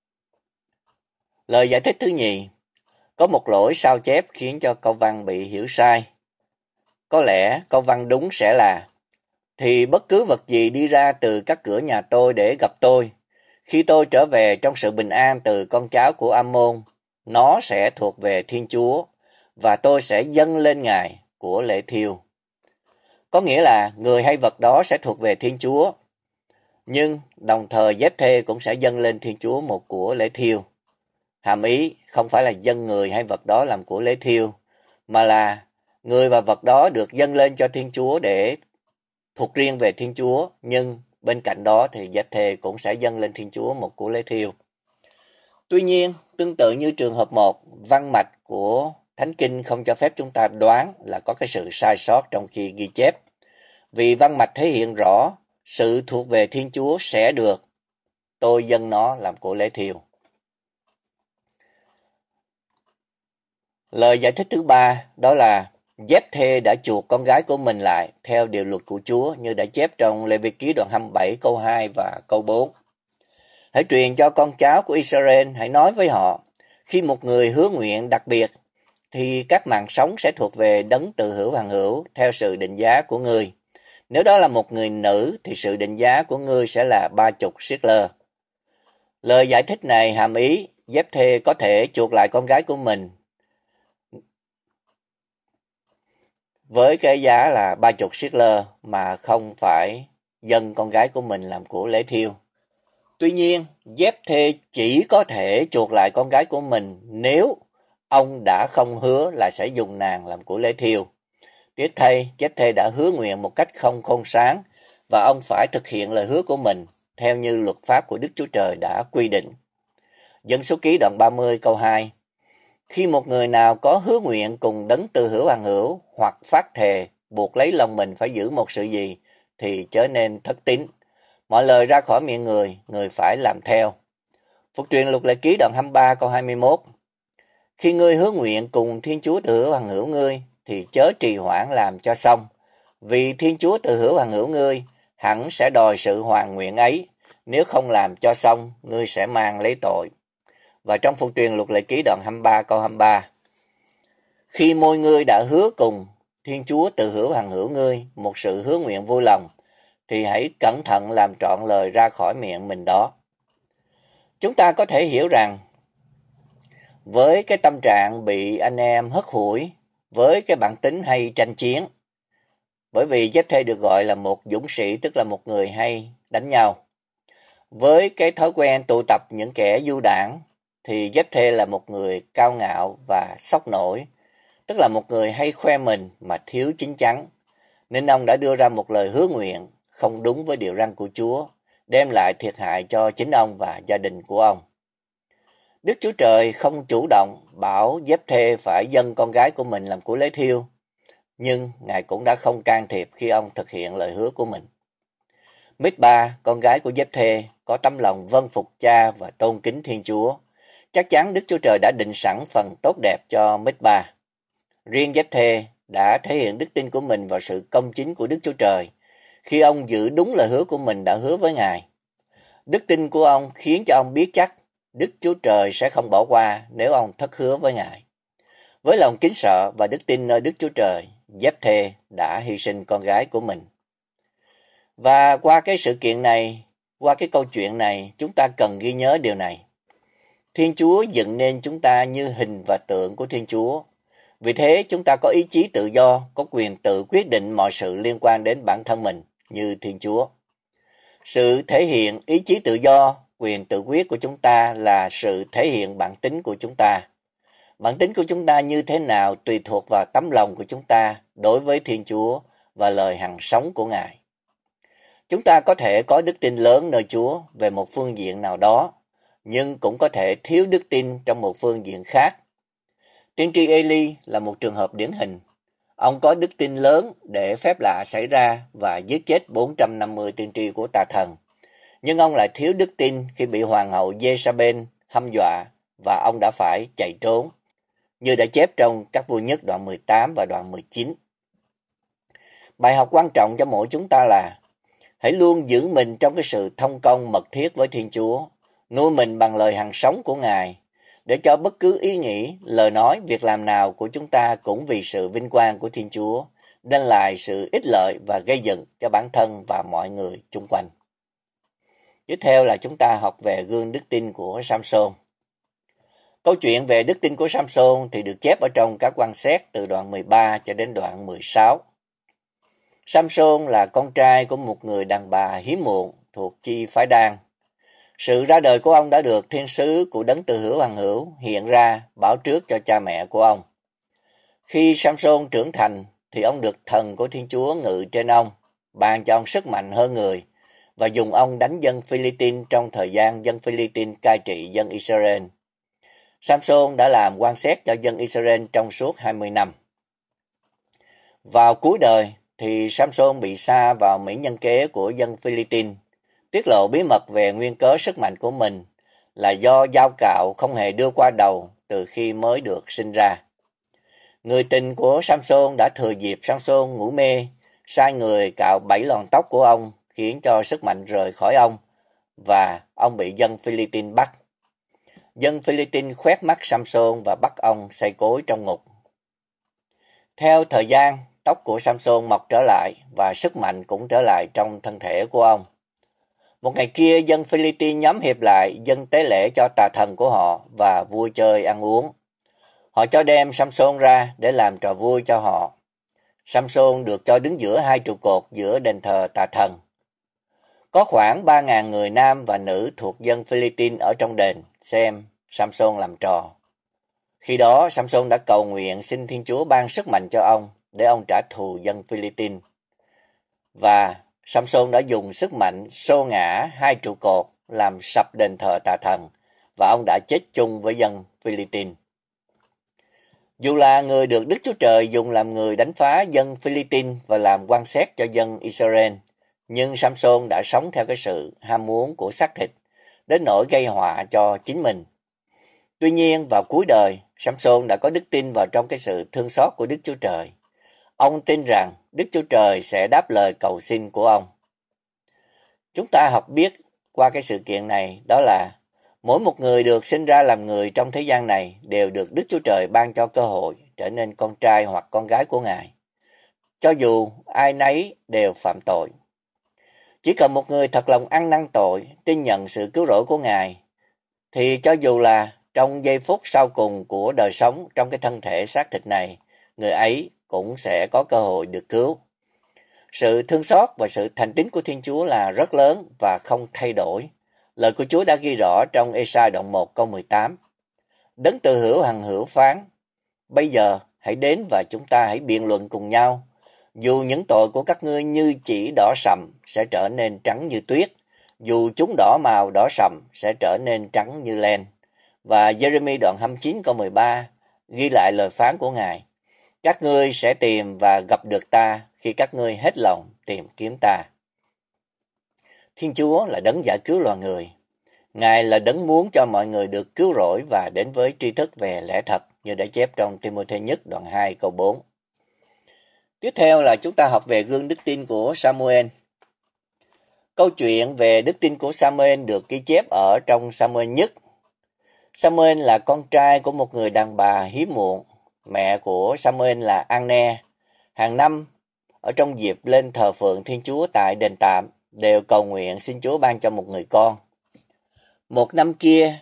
Lời giải thích thứ nhì, có một lỗi sao chép khiến cho câu văn bị hiểu sai. Có lẽ câu văn đúng sẽ là thì bất cứ vật gì đi ra từ các cửa nhà tôi để gặp tôi, khi tôi trở về trong sự bình an từ con cháu của Am-môn, nó sẽ thuộc về Thiên Chúa, và tôi sẽ dâng lên Ngài của lễ thiêu. Có nghĩa là người hay vật đó sẽ thuộc về Thiên Chúa, nhưng đồng thời Giáp-thê cũng sẽ dâng lên Thiên Chúa một của lễ thiêu. Hàm ý không phải là dâng người hay vật đó làm của lễ thiêu, mà là người và vật đó được dâng lên cho Thiên Chúa để thuộc riêng về Thiên Chúa, nhưng bên cạnh đó thì Giáp-thê cũng sẽ dâng lên Thiên Chúa một của lễ thiêu. Tuy nhiên, tương tự như trường hợp 1, văn mạch của Thánh Kinh không cho phép chúng ta đoán là có cái sự sai sót trong khi ghi chép, vì văn mạch thể hiện rõ sự thuộc về Thiên Chúa sẽ được tôi dâng nó làm của lễ thiêu. Lời giải thích thứ ba đó là Giáp-thê đã chuộc con gái của mình lại theo điều luật của Chúa như đã chép trong Lê-vi-ký đoạn 27 câu 2 và câu 4. Hãy truyền cho con cháu của Israel, hãy nói với họ, khi một người hứa nguyện đặc biệt thì các mạng sống sẽ thuộc về đấng từ hữu bằng hữu theo sự định giá của người. Nếu đó là một người nữ thì sự định giá của ngươi sẽ là 30 siết-lơ. Lời giải thích này hàm ý Giáp-thê có thể chuộc lại con gái của mình với cái giá là 30 siết-lơ mà không phải dâng con gái của mình làm của lễ thiêu. Tuy nhiên, Giáp-thê chỉ có thể chuộc lại con gái của mình nếu ông đã không hứa là sẽ dùng nàng làm của lễ thiêu. Tiếc thay, Giáp-thê đã hứa nguyện một cách không khôn sáng và ông phải thực hiện lời hứa của mình theo như luật pháp của Đức Chúa Trời đã quy định. Dân số ký đoạn 30 câu 2. Khi một người nào có hứa nguyện cùng đấng từ hữu bằng hữu hoặc phát thề buộc lấy lòng mình phải giữ một sự gì thì chớ nên thất tín. Mọi lời ra khỏi miệng người, người phải làm theo. Phục truyền Luật Lệ Ký đoạn 23 câu 21. Khi ngươi hứa nguyện cùng Thiên Chúa tự hữu hằng hữu ngươi, thì chớ trì hoãn làm cho xong. Vì Thiên Chúa tự hữu hằng hữu ngươi, hẳn sẽ đòi sự hoàn nguyện ấy. Nếu không làm cho xong, ngươi sẽ mang lấy tội. Và trong Phục truyền Luật Lệ Ký đoạn 23 câu 23. Khi môi ngươi đã hứa cùng Thiên Chúa tự hữu hằng hữu ngươi một sự hứa nguyện vui lòng, thì hãy cẩn thận làm trọn lời ra khỏi miệng mình đó. Chúng ta có thể hiểu rằng, với cái tâm trạng bị anh em hất hủi, với cái bản tính hay tranh chiến, bởi vì Giếp-thê được gọi là một dũng sĩ, tức là một người hay đánh nhau. Với cái thói quen tụ tập những kẻ du đảng, thì Giếp-thê là một người cao ngạo và sốc nổi, tức là một người hay khoe mình mà thiếu chín chắn, nên ông đã đưa ra một lời hứa nguyện không đúng với điều răn của Chúa, đem lại thiệt hại cho chính ông và gia đình của ông. Đức Chúa Trời không chủ động bảo Giếp-thê phải dâng con gái của mình làm của lễ thiêu, nhưng Ngài cũng đã không can thiệp khi ông thực hiện lời hứa của mình. Mít-ba, con gái của Giếp-thê, có tấm lòng vâng phục cha và tôn kính Thiên Chúa. Chắc chắn Đức Chúa Trời đã định sẵn phần tốt đẹp cho Mít-ba. Riêng Giếp-thê đã thể hiện đức tin của mình vào sự công chính của Đức Chúa Trời, khi ông giữ đúng lời hứa của mình đã hứa với Ngài. Đức tin của ông khiến cho ông biết chắc Đức Chúa Trời sẽ không bỏ qua nếu ông thất hứa với Ngài. Với lòng kính sợ và đức tin nơi Đức Chúa Trời, Giếp-thê đã hy sinh con gái của mình. Và qua cái sự kiện này, qua cái câu chuyện này, chúng ta cần ghi nhớ điều này. Thiên Chúa dựng nên chúng ta như hình và tượng của Thiên Chúa. Vì thế chúng ta có ý chí tự do, có quyền tự quyết định mọi sự liên quan đến bản thân mình như Thiên Chúa. Sự thể hiện ý chí tự do, quyền tự quyết của chúng ta là sự thể hiện bản tính của chúng ta. Bản tính của chúng ta như thế nào tùy thuộc vào tấm lòng của chúng ta đối với Thiên Chúa và lời hằng sống của Ngài. Chúng ta có thể có đức tin lớn nơi Chúa về một phương diện nào đó, nhưng cũng có thể thiếu đức tin trong một phương diện khác. Tiên tri Eli là một trường hợp điển hình. Ông có đức tin lớn để phép lạ xảy ra và giết chết 450 tiên tri của tà thần. Nhưng ông lại thiếu đức tin khi bị hoàng hậu Jezabel hăm dọa và ông đã phải chạy trốn, như đã chép trong Các Vua Nhất đoạn 18 và đoạn 19. Bài học quan trọng cho mỗi chúng ta là hãy luôn giữ mình trong cái sự thông công mật thiết với Thiên Chúa, nuôi mình bằng lời hằng sống của Ngài, để cho bất cứ ý nghĩ, lời nói, việc làm nào của chúng ta cũng vì sự vinh quang của Thiên Chúa, đem lại sự ích lợi và gây dựng cho bản thân và mọi người chung quanh. Tiếp theo là chúng ta học về gương đức tin của Samson. Câu chuyện về đức tin của Samson thì được chép ở trong các quan xét từ đoạn 13 cho đến đoạn 16. Samson là con trai của một người đàn bà hiếm muộn thuộc chi phái Đan. Sự ra đời của ông đã được thiên sứ của Đấng Tự hữu hằng hữu hiện ra báo trước cho cha mẹ của ông. Khi Samson trưởng thành thì ông được thần của Thiên Chúa ngự trên ông, ban cho ông sức mạnh hơn người và dùng ông đánh dân Philippines trong thời gian dân Philippines cai trị dân Israel. Samson đã làm quan xét cho dân Israel trong suốt 20 năm. Vào cuối đời thì Samson bị sa vào mỹ nhân kế của dân Philippines, tiết lộ bí mật về nguyên cớ sức mạnh của mình là do dao cạo không hề đưa qua đầu từ khi mới được sinh ra. Người tình của Samson đã thừa dịp Samson ngủ mê, sai người cạo 7 lọn tóc của ông, khiến cho sức mạnh rời khỏi ông và ông bị dân Philippines bắt. Dân Philippines khoét mắt Samson và bắt ông xây cối trong ngục. Theo thời gian, tóc của Samson mọc trở lại và sức mạnh cũng trở lại trong thân thể của ông. Một ngày kia, dân Philippines nhóm hiệp lại dâng tế lễ cho tà thần của họ và vui chơi ăn uống. Họ cho đem Samson ra để làm trò vui cho họ. Samson được cho đứng giữa hai trụ cột giữa đền thờ tà thần. Có khoảng 3.000 người nam và nữ thuộc dân Philippines ở trong đền xem Samson làm trò. Khi đó, Samson đã cầu nguyện xin Thiên Chúa ban sức mạnh cho ông để ông trả thù dân Philippines. Và Samson đã dùng sức mạnh xô ngã hai trụ cột làm sập đền thờ tà thần và ông đã chết chung với dân Philippines. Dù là người được Đức Chúa Trời dùng làm người đánh phá dân Philippines và làm quan xét cho dân Israel, Nhưng Samson đã sống theo cái sự ham muốn của xác thịt, đến nỗi gây họa cho chính mình. Tuy nhiên, vào cuối đời, Samson đã có đức tin vào trong cái sự thương xót của Đức Chúa Trời. Ông tin rằng Đức Chúa Trời sẽ đáp lời cầu xin của ông. Chúng ta học biết qua cái sự kiện này đó là mỗi một người được sinh ra làm người trong thế gian này đều được Đức Chúa Trời ban cho cơ hội trở nên con trai hoặc con gái của Ngài. Cho dù ai nấy đều phạm tội. Chỉ cần một người thật lòng ăn năn tội, tin nhận sự cứu rỗi của Ngài, thì cho dù là trong giây phút sau cùng của đời sống trong cái thân thể xác thịt này, người ấy cũng sẽ có cơ hội được cứu. Sự thương xót và sự thành tín của Thiên Chúa là rất lớn và không thay đổi. Lời của Chúa đã ghi rõ trong Ê-sai đoạn 1 câu 18. Đấng tự hữu hằng hữu phán, bây giờ hãy đến và chúng ta hãy biện luận cùng nhau. Dù những tội của các ngươi như chỉ đỏ sậm sẽ trở nên trắng như tuyết, dù chúng đỏ màu đỏ sậm sẽ trở nên trắng như len. Và Giê-rê-mi đoạn 29 câu 13 ghi lại lời phán của Ngài. Các ngươi sẽ tìm và gặp được ta khi các ngươi hết lòng tìm kiếm ta. Thiên Chúa là đấng giải cứu loài người. Ngài là đấng muốn cho mọi người được cứu rỗi và đến với tri thức về lẽ thật, như đã chép trong Ti-mô-thê nhất đoạn 2 câu 4. Tiếp theo là chúng ta học về gương đức tin của Sa-mu-ên. Câu chuyện về đức tin của Sa-mu-ên được ghi chép ở trong Sa-mu-ên nhất. Sa-mu-ên là con trai của một người đàn bà hiếm muộn. Mẹ của Sa-mu-ên là An-ne. Hàng năm, ở trong dịp lên thờ phượng Thiên Chúa tại đền tạm, đều cầu nguyện xin Chúa ban cho một người con. Một năm kia,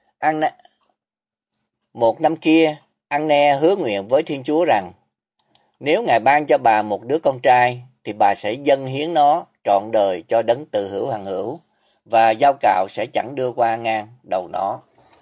An-ne hứa nguyện với Thiên Chúa rằng, nếu Ngài ban cho bà một đứa con trai, thì bà sẽ dâng hiến nó trọn đời cho đấng tự hữu hằng hữu, và dao cạo sẽ chẳng đưa qua ngang đầu nó.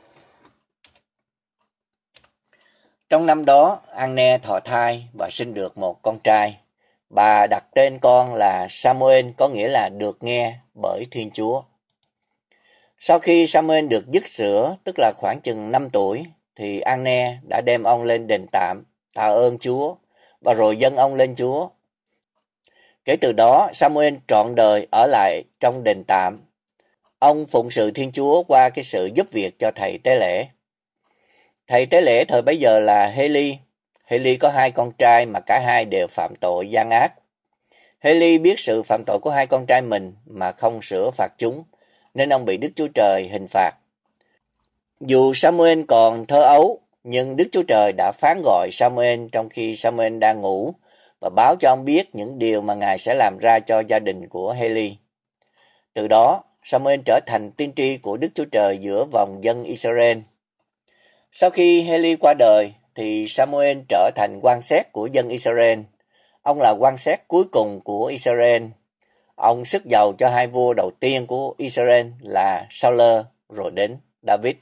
Trong năm đó, An-ne thọ thai và sinh được một con trai. Bà đặt tên con là Sa-mu-ên, có nghĩa là được nghe bởi Thiên Chúa. Sau khi Sa-mu-ên được dứt sữa, tức là khoảng chừng 5 tuổi, thì An-ne đã đem ông lên đền tạm, tạ ơn Chúa, và rồi dâng ông lên Chúa. Kể từ đó, Sa-mu-ên trọn đời ở lại trong đền tạm. Ông phụng sự Thiên Chúa qua cái sự giúp việc cho thầy tế lễ. Thầy tế lễ thời bấy giờ là Hê-li. Hê-li có 2 con trai mà cả hai đều phạm tội gian ác. Hê-li biết sự phạm tội của 2 con trai mình mà không sửa phạt chúng, nên ông bị Đức Chúa Trời hình phạt. Dù Sa-mu-ên còn thơ ấu, nhưng Đức Chúa Trời đã phán gọi Sa-mu-ên trong khi Sa-mu-ên đang ngủ và báo cho ông biết những điều mà Ngài sẽ làm ra cho gia đình của Hê-li. Từ đó, Sa-mu-ên trở thành tiên tri của Đức Chúa Trời giữa vòng dân Israel. Sau khi Hê-li qua đời, thì Sa-mu-ên trở thành quan xét của dân Israel. Ông là quan xét cuối cùng của Israel. Ông sức giàu cho 2 vua đầu tiên của Israel là Sa-ulơ rồi đến David.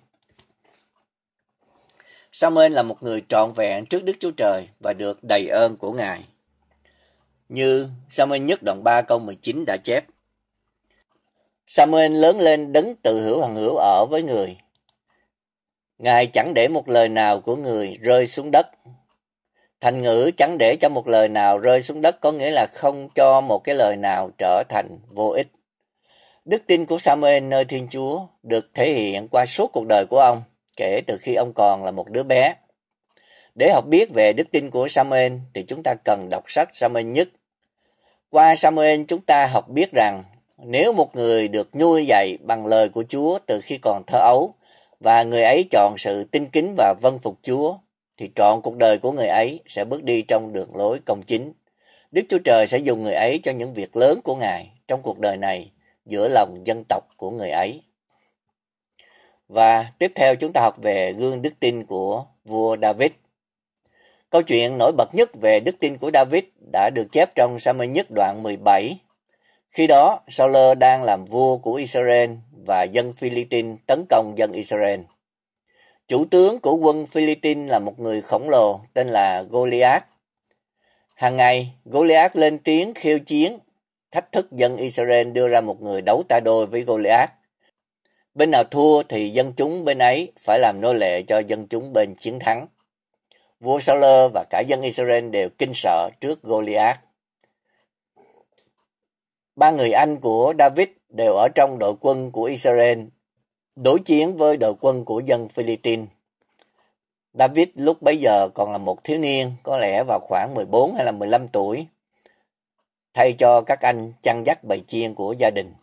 Sa-mu-ên là một người trọn vẹn trước Đức Chúa Trời và được đầy ơn của Ngài. Như Sa-mu-ên nhất đoạn 3 câu 19 đã chép. Sa-mu-ên lớn lên đấng tự hữu hằng hữu ở với người. Ngài chẳng để một lời nào của người rơi xuống đất. Thành ngữ chẳng để cho một lời nào rơi xuống đất có nghĩa là không cho một cái lời nào trở thành vô ích. Đức tin của Sa-mu-ên nơi Thiên Chúa được thể hiện qua suốt cuộc đời của ông, kể từ khi ông còn là một đứa bé. Để học biết về đức tin của Sa-mu-ên thì chúng ta cần đọc sách Sa-mu-ên nhất. Qua Sa-mu-ên chúng ta học biết rằng nếu một người được nuôi dạy bằng lời của Chúa từ khi còn thơ ấu và người ấy chọn sự tín kính và vâng phục Chúa, thì trọn cuộc đời của người ấy sẽ bước đi trong đường lối công chính. Đức Chúa Trời sẽ dùng người ấy cho những việc lớn của Ngài trong cuộc đời này giữa lòng dân tộc của người ấy. Và tiếp theo chúng ta học về gương đức tin của vua David. Câu chuyện nổi bật nhất về đức tin của David đã được chép trong Sa-mu-ên nhất đoạn 17. Khi đó, Sa-ulơ đang làm vua của Israel và dân Phi-li-tin tấn công dân Israel. Chủ tướng của quân Phi-li-tin là một người khổng lồ tên là Goliath. Hàng ngày, Goliath lên tiếng khiêu chiến, thách thức dân Israel đưa ra một người đấu tay đôi với Goliath. Bên nào thua thì dân chúng bên ấy phải làm nô lệ cho dân chúng bên chiến thắng. Vua Sa-ulơ và cả dân Israel đều kinh sợ trước Goliath. Ba người anh của David đều ở trong đội quân của Israel đối chiến với đội quân của dân Philippines. David lúc bấy giờ còn là một thiếu niên, có lẽ vào khoảng 14 hay là 15 tuổi, thay cho các anh chăn dắt bầy chiên của gia đình.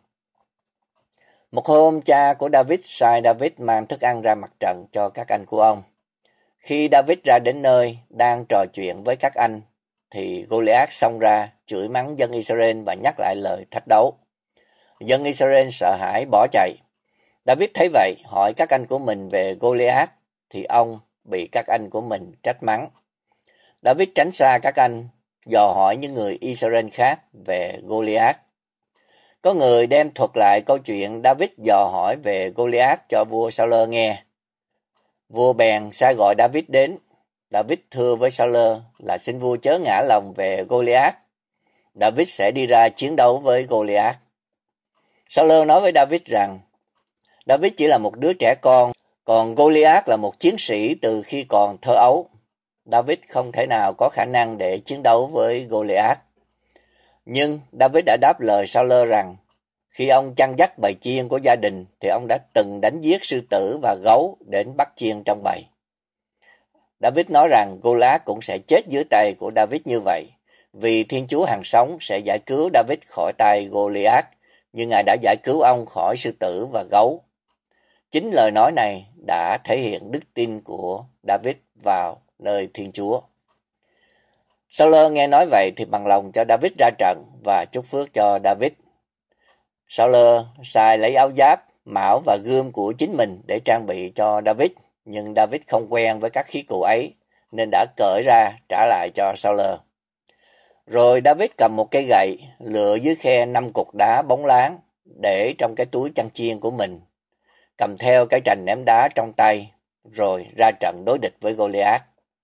Một hôm, cha của David sai David mang thức ăn ra mặt trận cho các anh của ông. Khi David ra đến nơi, đang trò chuyện với các anh, thì Goliath xông ra, chửi mắng dân Israel và nhắc lại lời thách đấu. Dân Israel sợ hãi bỏ chạy. David thấy vậy, hỏi các anh của mình về Goliath, thì ông bị các anh của mình trách mắng. David tránh xa các anh, dò hỏi những người Israel khác về Goliath. Có người đem thuật lại câu chuyện David dò hỏi về Goliath cho vua Saul nghe. Vua bèn sai gọi David đến. David thưa với Saul là xin vua chớ ngã lòng về Goliath. David sẽ đi ra chiến đấu với Goliath. Saul nói với David rằng David chỉ là một đứa trẻ con, còn Goliath là một chiến sĩ từ khi còn thơ ấu. David không thể nào có khả năng để chiến đấu với Goliath. Nhưng David đã đáp lời Saul rằng khi ông chăn dắt bầy chiên của gia đình thì ông đã từng đánh giết sư tử và gấu đến bắt chiên trong bầy. David nói rằng Goliath cũng sẽ chết dưới tay của David như vậy, vì Thiên Chúa hàng sống sẽ giải cứu David khỏi tay Goliath, như Ngài đã giải cứu ông khỏi sư tử và gấu. Chính lời nói này đã thể hiện đức tin của David vào nơi Thiên Chúa. Saul nghe nói vậy thì bằng lòng cho David ra trận và chúc phước cho David. Saul sai lấy áo giáp, mão và gươm của chính mình để trang bị cho David, nhưng David không quen với các khí cụ ấy nên đã cởi ra trả lại cho Saul. Rồi David cầm một cây gậy, lựa dưới khe 5 cục đá bóng láng để trong cái túi chăn chiên của mình, cầm theo cái trành ném đá trong tay, rồi ra trận đối địch với Goliath.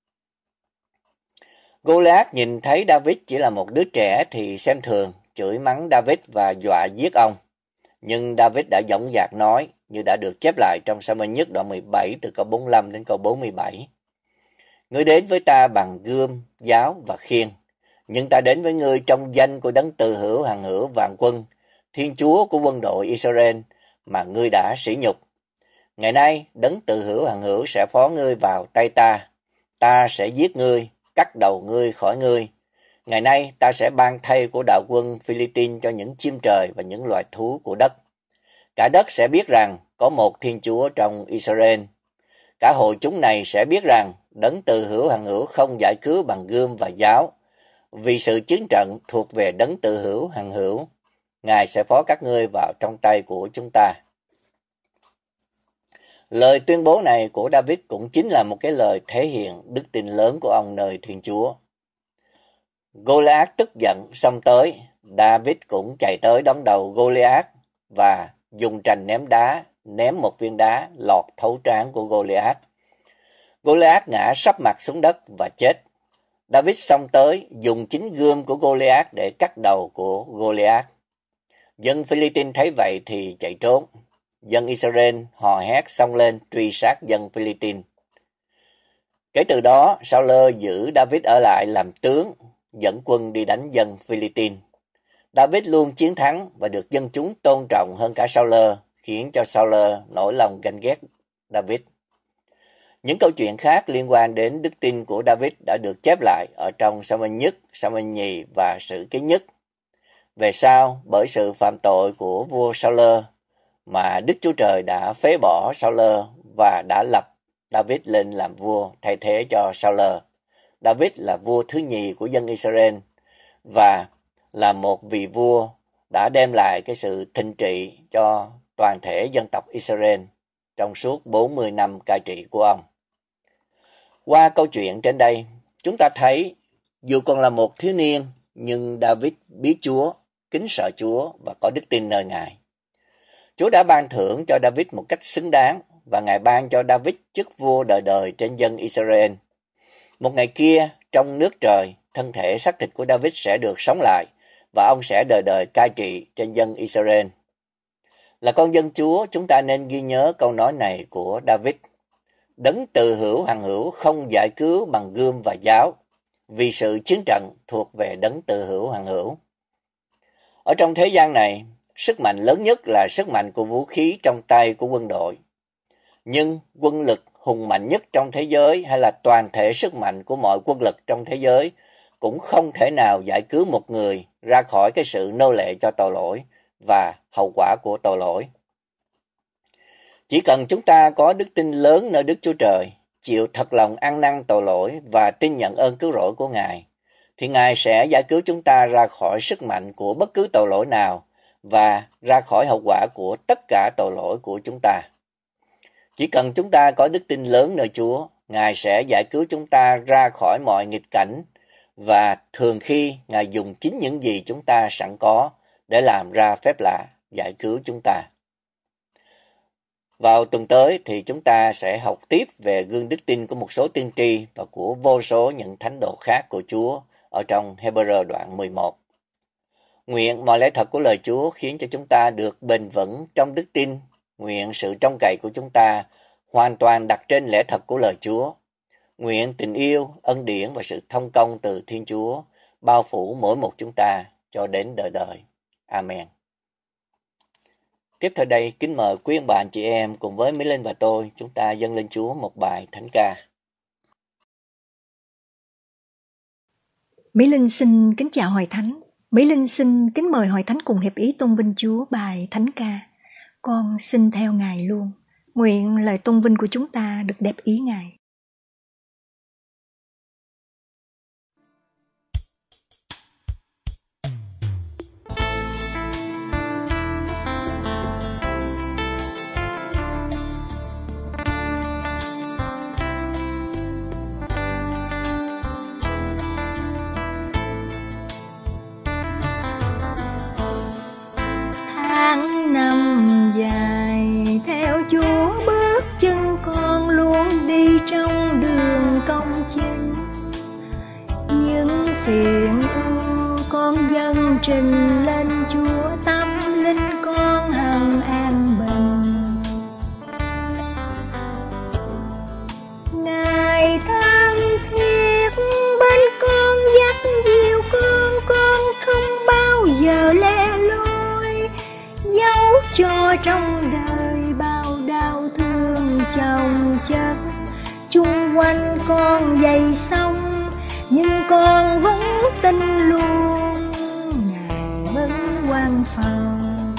Goliath nhìn thấy David chỉ là một đứa trẻ thì xem thường, chửi mắng David và dọa giết ông. Nhưng David đã dõng dạc nói, như đã được chép lại trong Sa-muel nhất đoạn 17 từ câu 45 đến câu 47. Ngươi đến với ta bằng gươm, giáo và khiên, nhưng ta đến với ngươi trong danh của Đấng Từ Hữu Hằng Hữu Vạn Quân, Thiên Chúa của quân đội Israel mà ngươi đã sỉ nhục. Ngày nay, Đấng Từ Hữu Hằng Hữu sẽ phó ngươi vào tay ta. Ta sẽ giết ngươi, cắt đầu ngươi khỏi ngươi. Ngày nay, ta sẽ ban thây của đạo quân Philippines cho những chim trời và những loài thú của đất. Cả đất sẽ biết rằng có một Thiên Chúa trong Israel. Cả hội chúng này sẽ biết rằng Đấng Từ Hữu Hằng Hữu không giải cứu bằng gươm và giáo, vì sự chiến trận thuộc về Đấng Từ Hữu Hằng Hữu. Ngài sẽ phó các ngươi vào trong tay của chúng ta. Lời tuyên bố này của David cũng chính là một cái lời thể hiện đức tin lớn của ông nơi Thiên Chúa. Goliath tức giận xông tới, David cũng chạy tới đón đầu Goliath và dùng trành ném đá, ném một viên đá lọt thấu trán của Goliath. Goliath ngã sấp mặt xuống đất và chết. David xông tới, dùng chính gươm của Goliath để cắt đầu của Goliath. Dân Philippines thấy vậy thì chạy trốn. Dân Israel hò hét xông lên truy sát dân Philippines. Kể từ đó, Saul giữ David ở lại làm tướng, dẫn quân đi đánh dân Philippines. David luôn chiến thắng và được dân chúng tôn trọng hơn cả Saul, khiến cho Saul nổi lòng ganh ghét David. Những câu chuyện khác liên quan đến đức tin của David đã được chép lại ở trong Sa-muel nhất, Sa-muel nhì và Sử ký nhất. Về sau, bởi sự phạm tội của vua Saul mà Đức Chúa Trời đã phế bỏ Saul và đã lập David lên làm vua thay thế cho Saul. David là vua thứ nhì của dân Israel và là một vị vua đã đem lại cái sự thịnh trị cho toàn thể dân tộc Israel trong suốt 40 năm cai trị của ông. Qua câu chuyện trên đây, chúng ta thấy dù còn là một thiếu niên nhưng David biết Chúa, kính sợ Chúa và có đức tin nơi Ngài. Chúa đã ban thưởng cho David một cách xứng đáng và Ngài ban cho David chức vua đời đời trên dân Israel. Một ngày kia, trong nước trời, thân thể xác thịt của David sẽ được sống lại và ông sẽ đời đời cai trị trên dân Israel. Là con dân Chúa, chúng ta nên ghi nhớ câu nói này của David. Đấng Từ Hữu Hằng Hữu không giải cứu bằng gươm và giáo, vì sự chiến trận thuộc về Đấng Từ Hữu Hằng Hữu. Ở trong thế gian này, sức mạnh lớn nhất là sức mạnh của vũ khí trong tay của quân đội. Nhưng quân lực hùng mạnh nhất trong thế giới hay là toàn thể sức mạnh của mọi quân lực trong thế giới cũng không thể nào giải cứu một người ra khỏi cái sự nô lệ cho tội lỗi và hậu quả của tội lỗi. Chỉ cần chúng ta có đức tin lớn nơi Đức Chúa Trời, chịu thật lòng ăn năn tội lỗi và tin nhận ơn cứu rỗi của Ngài, thì Ngài sẽ giải cứu chúng ta ra khỏi sức mạnh của bất cứ tội lỗi nào và ra khỏi hậu quả của tất cả tội lỗi của chúng ta. Chỉ cần chúng ta có đức tin lớn nơi Chúa, Ngài sẽ giải cứu chúng ta ra khỏi mọi nghịch cảnh và thường khi Ngài dùng chính những gì chúng ta sẵn có để làm ra phép lạ giải cứu chúng ta. Vào tuần tới thì chúng ta sẽ học tiếp về gương đức tin của một số tiên tri và của vô số những thánh đồ khác của Chúa ở trong Hebrew đoạn 11. Nguyện mọi lẽ thật của lời Chúa khiến cho chúng ta được bền vững trong đức tin. Nguyện sự trông cậy của chúng ta hoàn toàn đặt trên lẽ thật của lời Chúa. Nguyện tình yêu, ân điển và sự thông công từ Thiên Chúa bao phủ mỗi một chúng ta cho đến đời đời. Amen. Tiếp theo đây, kính mời quý ông bà anh chị em cùng với Mỹ Linh và tôi, chúng ta dâng lên Chúa một bài thánh ca. Mỹ Linh xin kính chào Hội Thánh. Mỹ Linh xin kính mời Hội Thánh cùng hiệp ý tôn vinh Chúa bài thánh ca. Con xin theo Ngài luôn. Nguyện lời tôn vinh của chúng ta được đẹp ý Ngài. Tháng năm dài theo Chúa bước chân con luôn đi trong đường công chính. Những phiền ưu con dâng trình lên Chúa, tâm linh con hằng an bình. Ngài thân thiết bên con dắt dìu con không bao giờ lẻ loi, dẫu cho trong đời bao đau thương chồng chất chung quanh con dày sông, nhưng con vẫn tin luôn Ngài vẫn quan phòng.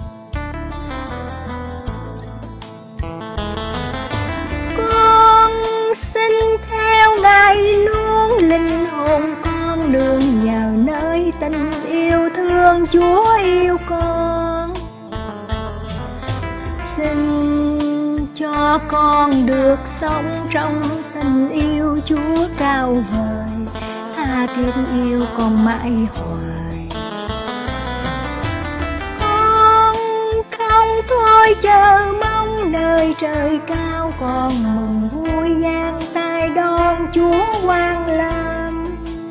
Con xin theo Ngài luôn, linh hồn con nương nhờ nơi tình yêu thương Chúa yêu con. Xin cho con được sống trong tình yêu Chúa cao vời, tha thiết yêu con mãi hoài. Con không thôi chờ mong nơi trời cao, con mừng vui giang tay đón Chúa quan lâm.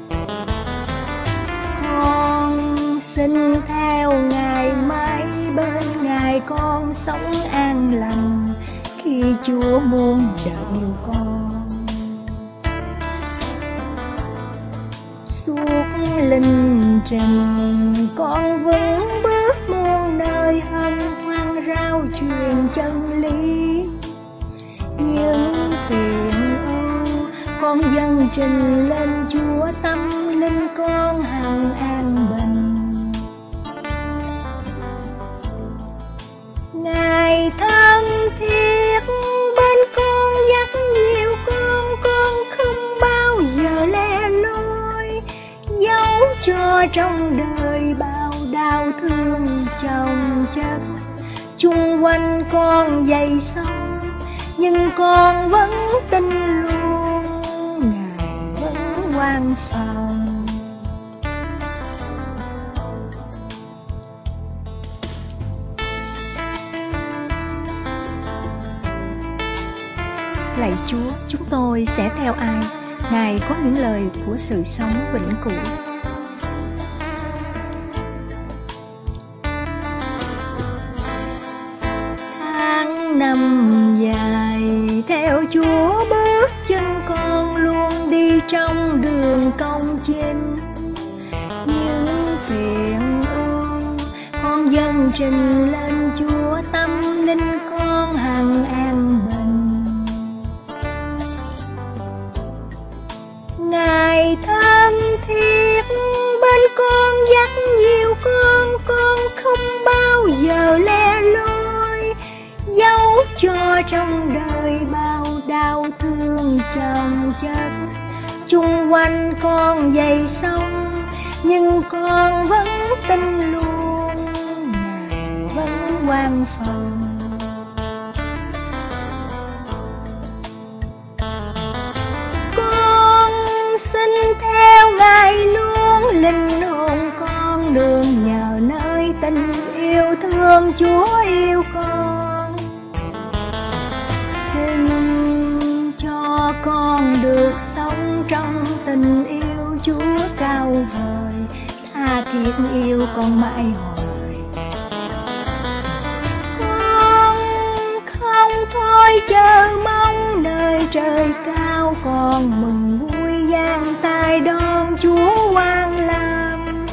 Con xin theo Ngài mãi bên Ngài, con sống an lành khi Chúa muôn đời yêu con. Suốt linh trình con vững bước muôn nơi, hân hoan rao truyền chân lý. Những phiền ưu con dâng trình lên Chúa, tâm linh con hằng an bình. Ngài thân thiết bên con dắt dìu con không bao giờ lẻ loi, dẫu cho trong đời bao đau thương chồng chất chung quanh con dày sông, nhưng con vẫn tin luôn Ngài vẫn quan phòng. Lạy Chúa, chúng tôi sẽ theo ai? Ngài có những lời của sự sống vĩnh cửu. Tháng năm dài theo Chúa bước chân con luôn đi trong đường công chính. Những phiền ưu trình lên Chúa, tâm linh con hằng an bình. Ngài thân thiết bên con dắt dìu con không bao giờ le loi, dẫu cho trong đời bao đau thương chồng chất chung quanh con dày sông, nhưng con vẫn tin luôn Ngài vẫn quan phòng. Con xin theo Ngài luôn, linh hồn con đường nhờ nơi tình yêu thương Chúa yêu con. Xin cho con được sống trong tình yêu Chúa cao vời, tha thiết yêu con mãi hoài. Con không thôi chờ mong nơi trời cao, con mừng vui giang tay đón Chúa quan làm.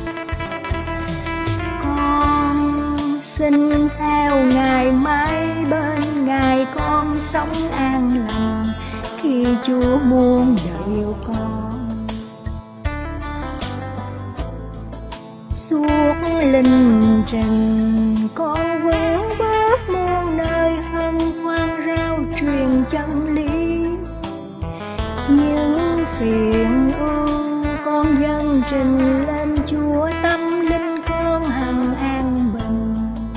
Con xin theo Ngài mãi bên Ngài, con sống an lòng khi Chúa muôn đời yêu con. Suốt linh trình con vững bước muôn nơi, hân hoan rao truyền chân lý. Những phiền ưu con dâng trình lên Chúa, tâm linh con hằng an bình.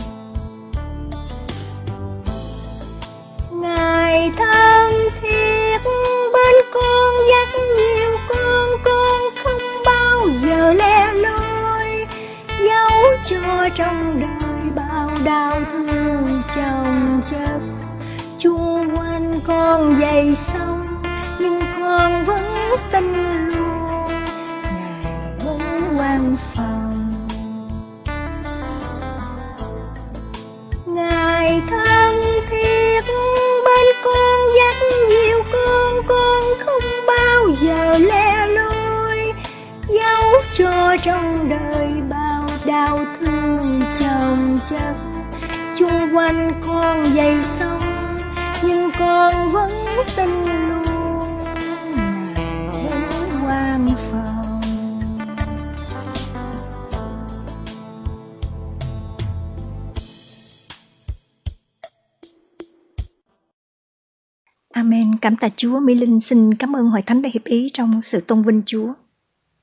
Ngài thân thiết bên con dắt dìu con không bao giờ le loi, dẫu cho trong đời bao đau thương chồng chất chung quanh con dày sông, nhưng con vẫn tin luôn Ngài vẫn quan phòng. Ngài thân thiết bên con dắt dìu con không bao giờ le loi, dẫu cho trong đời bao đau thương chồng chất chung quanh con dày sông, nhưng con vẫn tin luôn Ngài vẫn quan phòng. Amen. Cảm tạ Chúa. Mỹ Linh xin cảm ơn Hội Thánh đã hiệp ý trong sự tôn vinh Chúa.